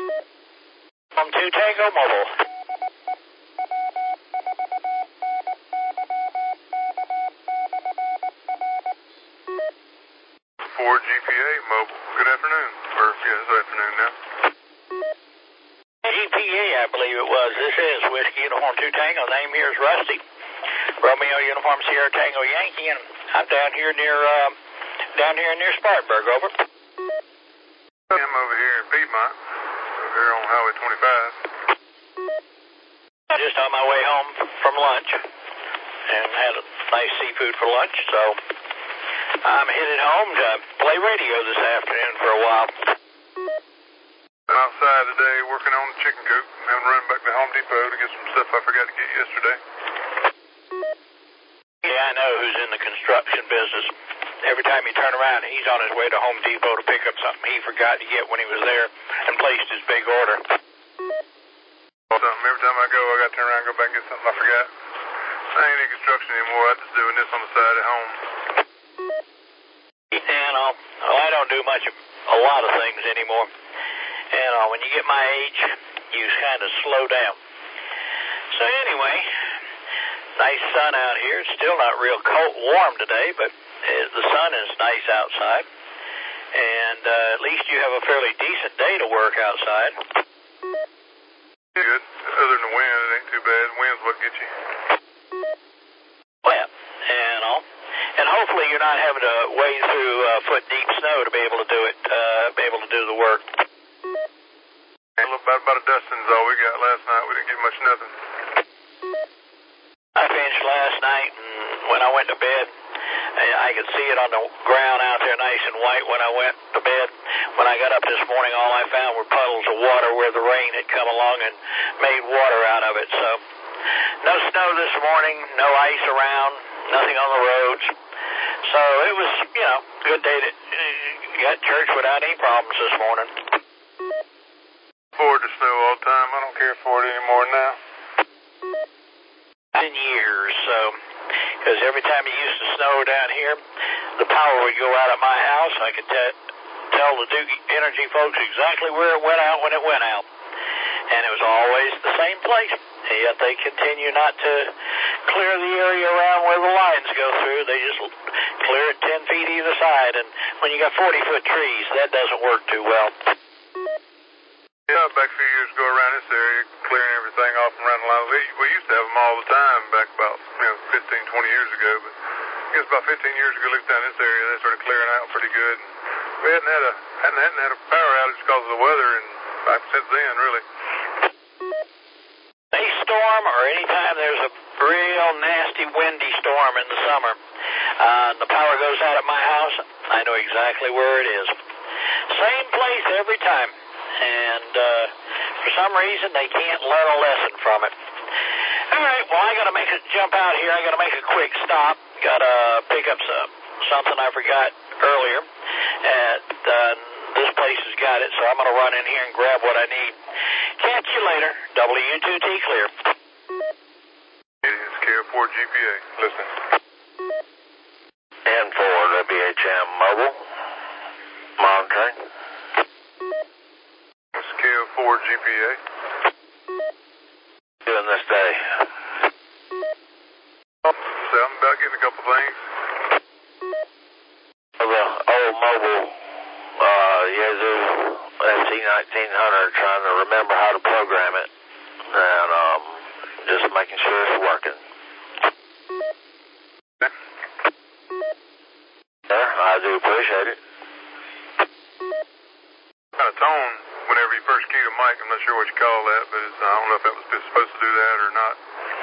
Home 2 Tango Mobile. 4 GPA Mobile. Good afternoon. Or, yeah, it's afternoon now. GPA, I believe it was. This is Whiskey Uniform 2 Tango. Name here is Rusty. Romeo Uniform Sierra Tango Yankee, and I'm down here near Spartanburg. Over. I'm over here in Piedmont, over here on Highway 25. Just on my way home from lunch, and had a nice seafood for lunch, so I'm headed home to play radio this afternoon for a while. I'm outside today working on the chicken coop. I'm having to run back to Home Depot to get some stuff I forgot to get yesterday. Yeah, I know who's in the construction business. Every time you turn around, he's on his way to Home Depot to pick up something he forgot to get when he was there and placed his big order. Every time I go, I got to turn around and go back and get something I forgot. I ain't in construction anymore. I'm just doing this on the side at home. I don't do a lot of things anymore. When you get my age, you kind of slow down. So anyway, nice sun out here. It's still not real warm today, but the sun is nice outside. And at least you have a fairly decent day to work outside. Good. Other than the wind, it ain't too bad. Wind's what gets you. Well, and hopefully you're not having to wade through foot-deep snow to be able to do it, be able to do the work. About a dusting's all we got last night. We didn't get much nothing. I finished last night, and when I went to bed, I could see it on the ground out there nice and white when I went to bed. When I got up this morning, all I found were puddles of water where the rain had come along and made water out of it. So no snow this morning, no ice around, nothing on the roads. So it was, a good day to got church without any problems this morning. Forward to snow all the time. I don't care for it anymore now. In years, so because every time it used to snow down here, the power would go out at my house. I could tell the Duke Energy folks exactly where it went out when it went out, and it was always the same place. And yet they continue not to clear the area around where the lines go through. They just clear it 10 feet either side, and when you got 40-foot trees, that doesn't work too well. Yeah, back a few years ago around this area, clearing everything off and around the line. We used to have them all the time back about 15, 20 years ago. But I guess about 15 years ago, looked down this area, they started clearing out pretty good. We hadn't had a power outage because of the weather, and since then, really. A storm or anytime there's a real nasty windy storm in the summer, the power goes out at my house, I know exactly where it is. Same place every time. And for some reason, they can't learn a lesson from it. All right, well, I got to jump out here. I got to make a quick stop. Got to pick up something I forgot earlier. This place has got it, so I'm going to run in here and grab what I need. Catch you later. W2T clear. It's KO4 GPA. Listen. And for WHM Mobile. Monitoring. KO4 GPA. Doing this day. So I'm about getting a couple things. The old mobile Yazoo SC1900, trying to remember how to program it, and just making sure it's working. Yeah, I do appreciate it. Kind of tone. Whenever you first keyed a mic, I'm not sure what you call that, but I don't know if that was supposed to do that or not.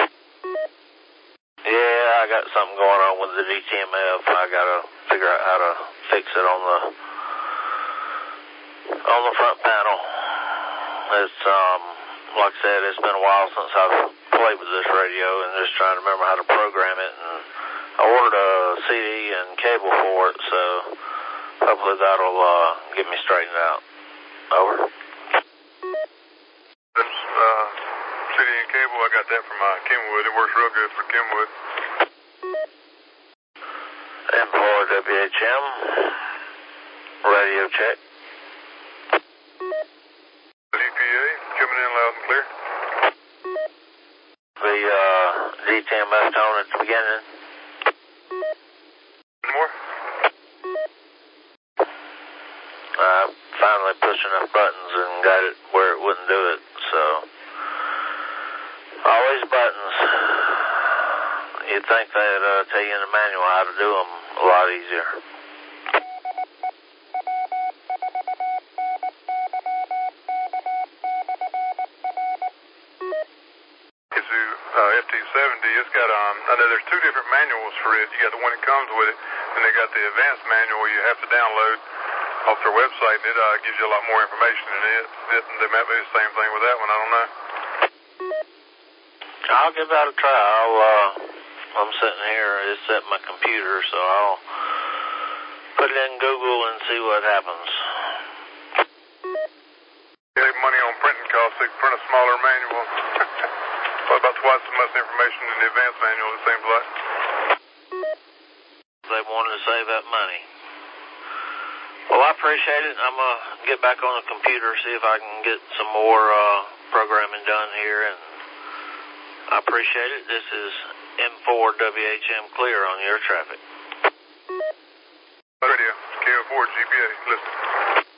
Yeah, I got something going on with the DTMF. I got to figure out how to fix it on the front panel. It's like I said, it's been a while since I've played with this radio, and just trying to remember how to program it. And I ordered a CD and cable for it, so hopefully that'll get me straightened out. Over. This CD and cable, I got that from Kenwood. It works real good for Kenwood. And for WHM, radio check. GPA DTMF tone at the beginning. More? I finally pushed enough buttons and got it where it wouldn't do it, so always buttons. You'd think they'd tell you in the manual how to do them a lot easier. FT70, it's got, I know there's two different manuals for it. You got the one that comes with it, and they got the advanced manual you have to download off their website, and it gives you a lot more information than it. They might be the same thing with that one, I don't know. I'll give that a try. I'm sitting here, it's at my computer, so I'll put it in Google and see what happens. Save money on printing costs, they print a smaller manual. About twice as much information in the advanced manual, it seems like. They wanted to save that money. Well, I appreciate it. I'm going to get back on the computer, see if I can get some more programming done here, and I appreciate it. This is M4WHM Clear on your traffic. Radio, KO4 GPA, listen.